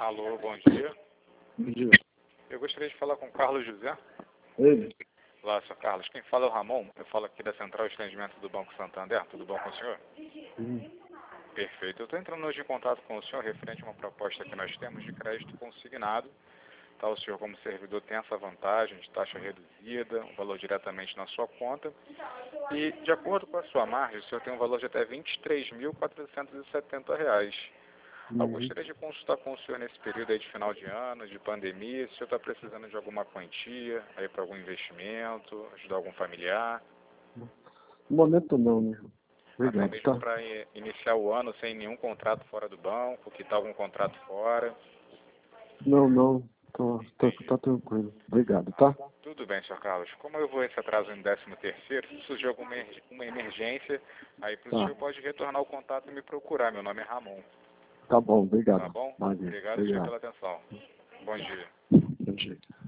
Alô, bom dia. Bom dia. Eu gostaria de falar com o Carlos José. Ele? Olá, Sr. Carlos. Quem fala é o Ramon. Eu falo aqui da Central de Atendimento do Banco Santander. Tudo bom com o senhor? Perfeito. Eu estou entrando hoje em contato com o senhor referente a uma proposta que nós temos de crédito consignado. Tá, o senhor, como servidor, tem essa vantagem de taxa reduzida, um valor diretamente na sua conta. E, de acordo com a sua margem, o senhor tem um valor de até R$ 23.470. Eu gostaria de consultar com o senhor nesse período aí de final de ano, de pandemia, se o senhor está precisando de alguma quantia, aí para algum investimento, ajudar algum familiar. No momento não, né? Até Obrigado, mesmo tá? para iniciar o ano sem nenhum contrato fora do banco, quitar algum contrato fora. Não. Tá tranquilo. Obrigado, tá? Tudo bem, Sr. Carlos. Como eu vou esse atraso em 13º, se surgir alguma uma emergência, aí para o Tá. senhor pode retornar o contato e me procurar. Meu nome é Ramon. Tá bom, obrigado. Tá bom? Valeu. Obrigado, senhor, Obrigado. pela atenção. Bom dia. Bom dia.